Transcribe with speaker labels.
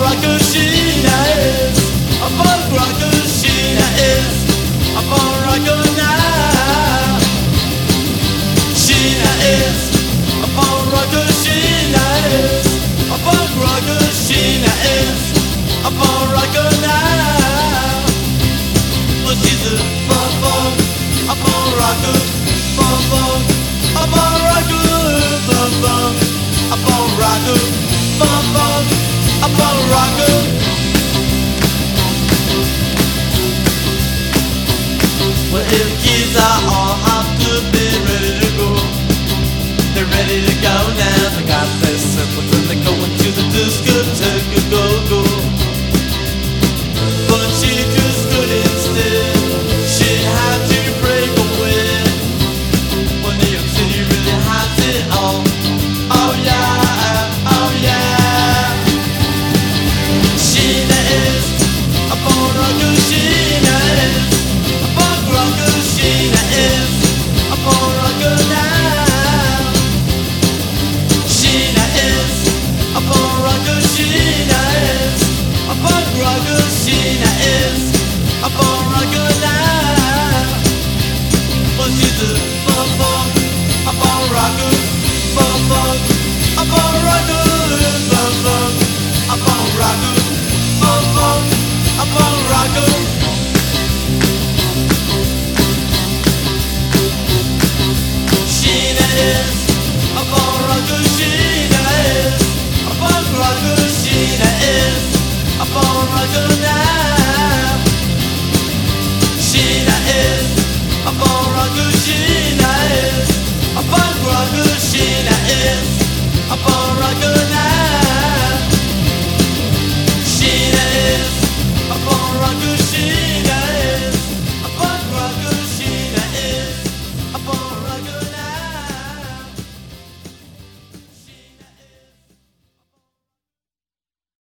Speaker 1: rocker, Sheena is a punk rocker, Sheena is a punk rocker now. Sheena is a punk rocker, Sheena is a punk rocker, Sheena is a punk rocker now. Well, she's a punk rocker, a punk rocker, a punk rocker, a punk rocker. Well, if kids are all have to be ready to go, they're ready to go now. They got their symbols and they're going to the discotheque, go. But she just couldn't stay. She had to break away. Well, New York City really has it all. Oh yeah, oh yeah. Sheena is a punk rocker, Sheena is a punk rocker, Sheena is a punk rocker now. Sheena is a punk rocker, Sheena is a punk rocker, Sheena is a punk rocker now. Well, she's a punk rocker, a punk rocker, a punk rocker, a punk rocker, a punk rocker. Sheena is a punk rocker, Sheena is a punk rocker, Sheena is a punk rocker now.